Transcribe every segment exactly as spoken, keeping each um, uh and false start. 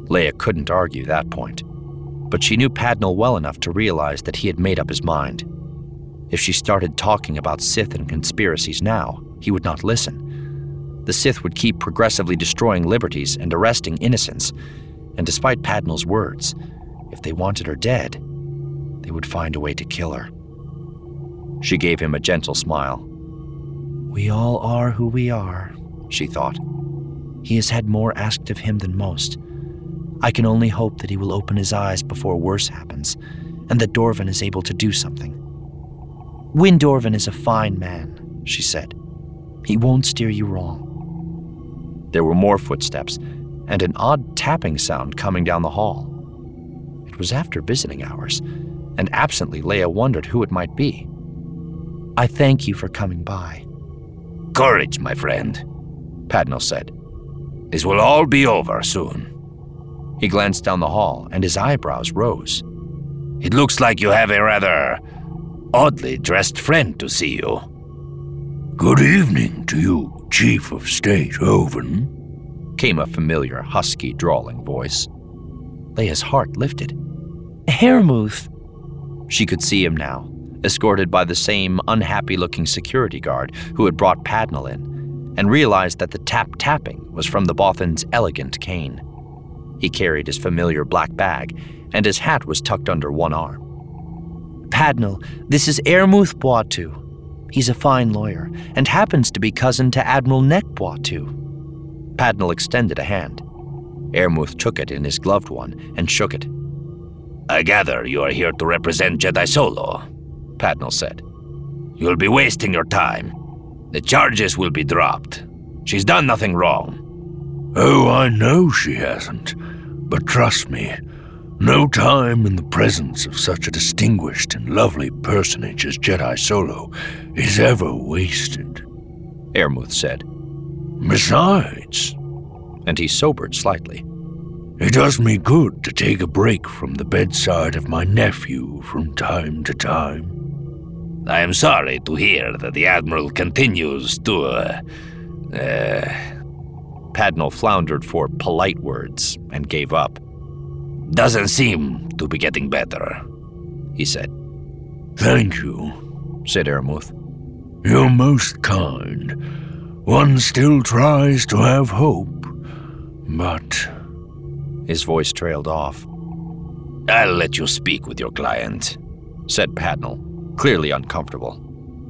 Leia couldn't argue that point, but she knew Padnell well enough to realize that he had made up his mind. If she started talking about Sith and conspiracies now, he would not listen. The Sith would keep progressively destroying liberties and arresting innocents, and despite Padnell's words, if they wanted her dead, they would find a way to kill her. She gave him a gentle smile. "We all are who we are," she thought. "He has had more asked of him than most. I can only hope that he will open his eyes before worse happens, and that Dorvan is able to do something." "Wynn Dorvan is a fine man," she said. "He won't steer you wrong." There were more footsteps, and an odd tapping sound coming down the hall. It was after visiting hours, and absently Leia wondered who it might be. "I thank you for coming by." "Courage, my friend," Padnell said. "This will all be over soon." He glanced down the hall, and his eyebrows rose. "It looks like you have a rather oddly dressed friend to see you." "Good evening to you, Chief of State Owen," came a familiar, husky, drawling voice. Leia's heart lifted. "Hermuth." She could see him now, escorted by the same unhappy-looking security guard who had brought Padnell in, and realized that the tap-tapping was from the Bothan's elegant cane. He carried his familiar black bag, and his hat was tucked under one arm. "Padnell, this is Hermuth Boitou. He's a fine lawyer, and happens to be cousin to Admiral Neck Boitou." Padnell extended a hand. Hermuth took it in his gloved one and shook it. "I gather you are here to represent Jedi Solo," Padnell said. "You'll be wasting your time. The charges will be dropped. She's done nothing wrong." "Oh, I know she hasn't. But trust me, no time in the presence of such a distinguished and lovely personage as Jedi Solo is ever wasted," Hermuth said. "Besides," and he sobered slightly, "it does me good to take a break from the bedside of my nephew from time to time." "I am sorry to hear that the Admiral continues to, uh, uh... Padnell floundered for polite words and gave up. "Doesn't seem to be getting better," he said. "Thank you," said Hermuth. "You're most kind. One still tries to have hope, but..." His voice trailed off. "I'll let you speak with your client," said Padnell, clearly uncomfortable.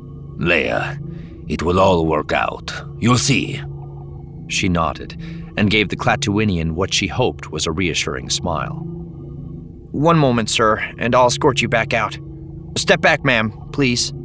"Leia, it will all work out. You'll see." She nodded and gave the Klatooinian what she hoped was a reassuring smile. "One moment, sir, and I'll escort you back out. Step back, ma'am, please."